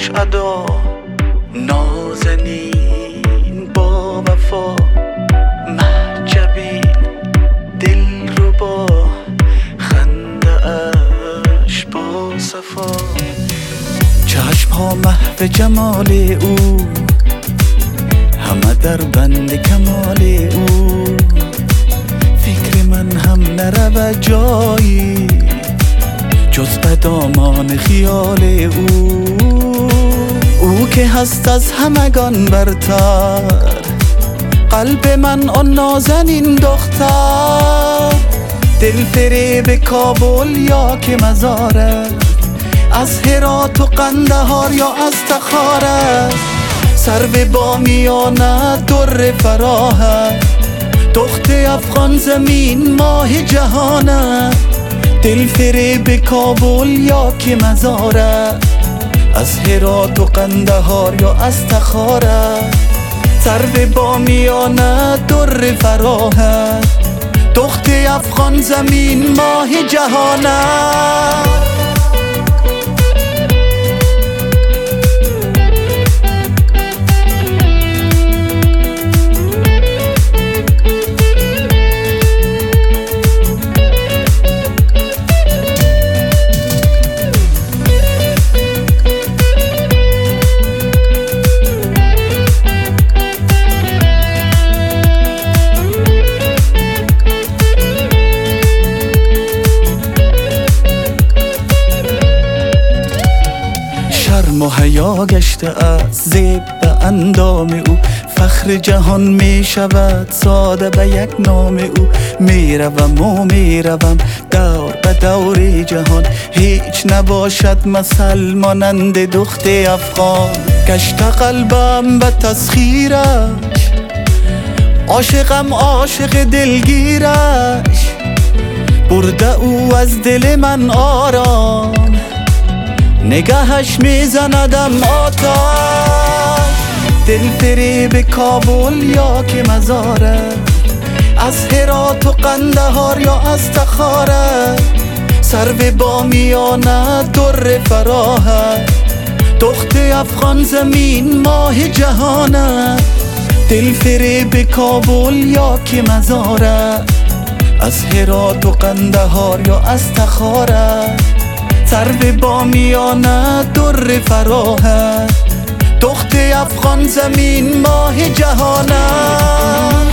خوش ادا نازنین با وفا محجبین دل رو با خنده اش با صفا چشم ها محو جمال او همه در بند کمال او فکر من هم نرود جایی جز به دامان خیال او که هست از همگان برتر قلب من آن نازنین دختر دل فریب کابل یا که مزارت از هرات و قندهار یا از تخارت سرو بامیانه در فراهت دخت افغان زمین ماه جهانه دل فریب کابل یا که مزارت از هرات و قندهار یا از تخارت سرو بامیانه در فراهت دخت افغان زمین ماه جهانه و حیا گشته از زیب به اندام او فخر جهان می شود ساده به یک نام او می روم و می روم دور به دور جهان هیچ نباشد مثل مانند دخت افغان گشت قلبم به تسخیرش عاشقم عاشق دلگیرش برده او از دل من آرام نگاهش میزندم آتش دل فریب کابل یا که مزارت از هرات و قندهار یا از تخارت سرو بامیانه در فراهت دخت افغان زمین ماه جهانه دل فریب کابل یا که مزارت از هرات و قندهار یا از تخارت سرو بامیانه در فراهت دخت افغان زمین ماه جهانه